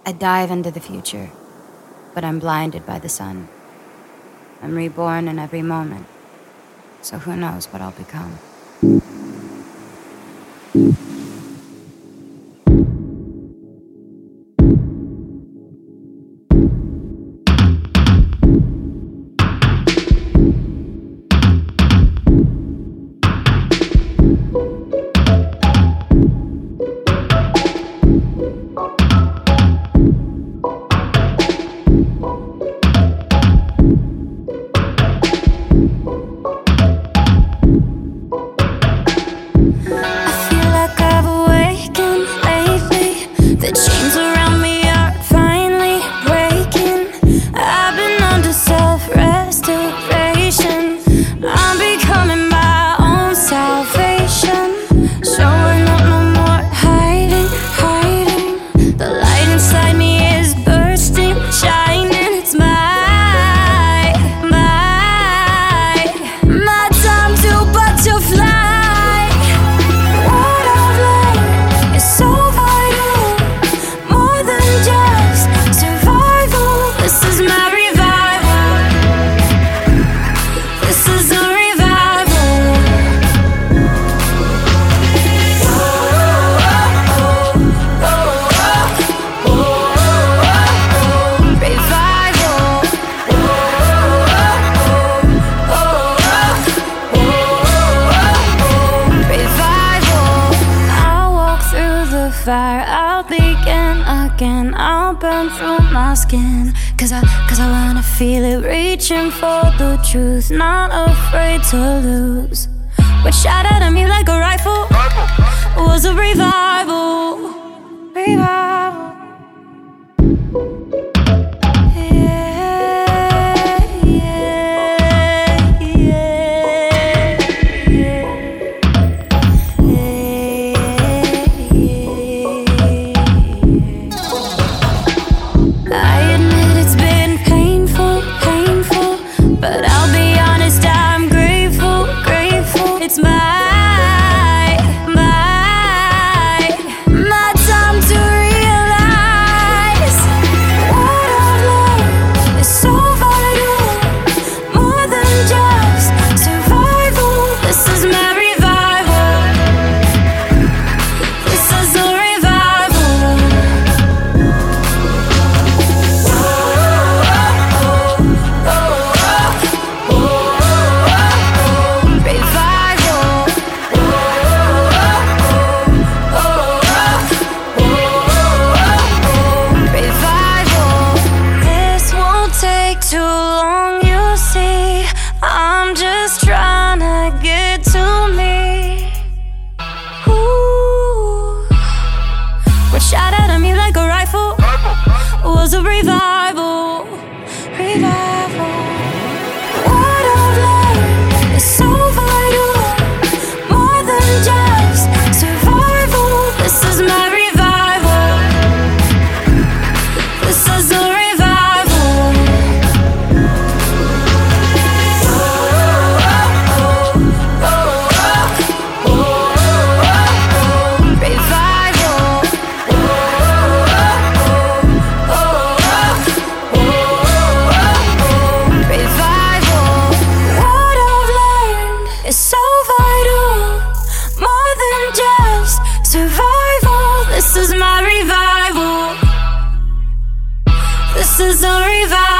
I dive into the future, but I'm blinded by the sun. I'm reborn in every moment, so who knows what I'll become. The chains around me are finally breaking. I've been under self-restoration. I'm becoming my own salvation. Showing up, no more hiding, hiding. The light inside me is bursting, shining. It's my time to butterfly. What I've learned is so fire, I'll begin again. I'll burn through my skin, cause I wanna feel it, reaching for the truth, not afraid to lose. What shot at me like a rifle was a revival. It's my time to realize what I've learned is so vital, more than just survival. This is my revival. This is a revival. Too long, you see. I'm just trying to get to me. Ooh. What shot at me like a rifle was a revival. What I've learned is so vital, more than just survival. This is my revival. This is a it's so vital, more than just survival. This is my revival. This is a revival.